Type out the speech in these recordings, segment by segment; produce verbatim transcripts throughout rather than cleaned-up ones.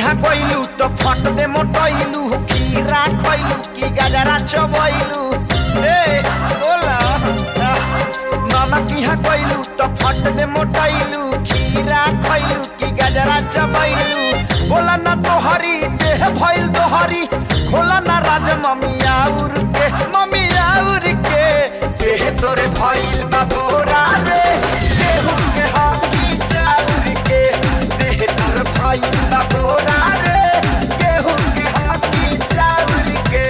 किहा गइलू तो फट दे मोटइलू खीरा खइलू की गजरा चबइलू ए बोला नाना किहा गइलू तो फट दे मोटइलू खीरा खइलू की गजरा चबइलू बोला ना तोहरी देह भइल तोहरी खोला ना राज ममिया उर के ममिया उर के देह तोरे भइल बा बोरा रे देहु के हाथी चाउर के देह तोरे भइल बा बोरा रे देहु के हाथी चाउर के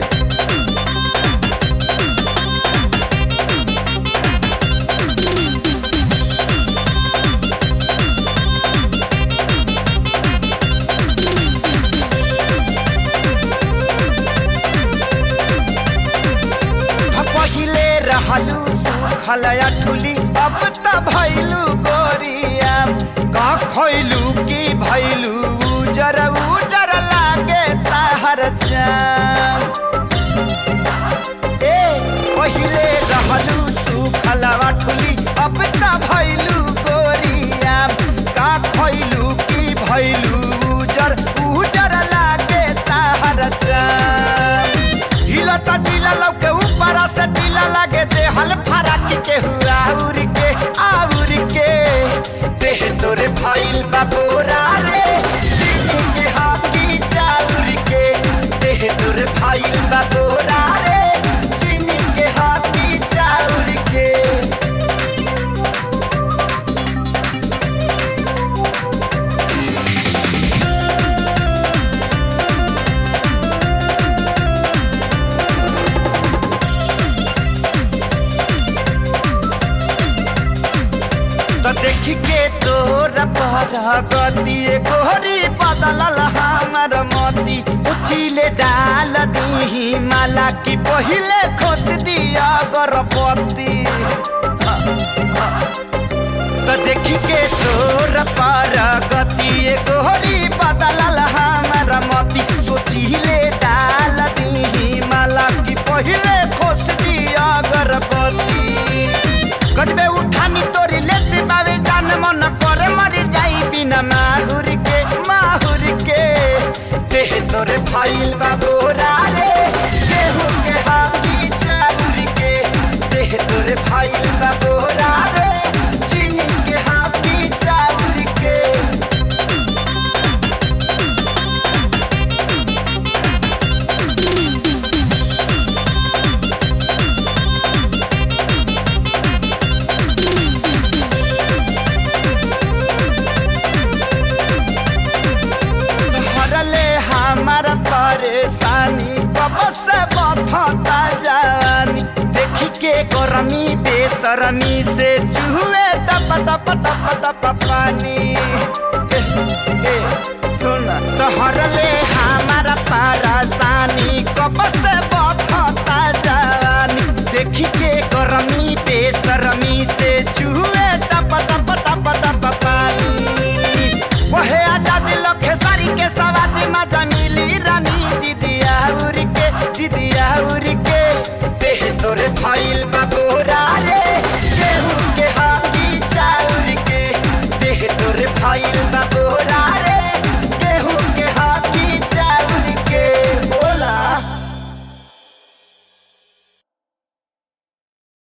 पहिले रहलू सुखल अठुली अब त भइलू गोरिया का खइलू की भइलू उजर उजर लागे तहर चाम ए पहिले रहलू सुखल अठुली अब त भइलू गोरिया का खइलू की भइलू उजर उजर लागे तहर चाम हिलता दिला लौके ऊपर से ढीला लागे से हल फराक के हुआ उड़ के आउर के देह तोरे भइल बा बोरा रे चीनी के हाथी चाउर के देह तोरे भइल बा बोरा रे चीनी के हाथी चाउर के तो देखी के तोर गति गोरी बदलल हमर मती उछिले डाल दी माला की पहिले खोस दिया गरपति तो देखी के तोर गति गोरी बदलल हमर मती सोचिले डाल दी माला की पहिले खोस दिया गरपति गजबे उठानी तोरी लेते बावे जान मन करे मरी जाई बिना माहुर के माहुर के देह तोरे भइल बा बोरा रे देहु के हाथी चाउर के देह तोरे भइल बा बोरा रे चीनी के हाथी चाउर के हमारा परेशानी कब से बता जानी देखी के गरमी बेसरमी से चूहे टप टप टप टप पानी ए, ए, सुन तोहरले हमारा परेशानी कब से बता जानी देखी के गरमी बेसरमी से चूहे टप टप टप टप पानी वहे आजादी लखे सारी के सवादी मजा मिली रानी दीदिया उड़ के दीदिया उड़ के देह तोरे भइल बा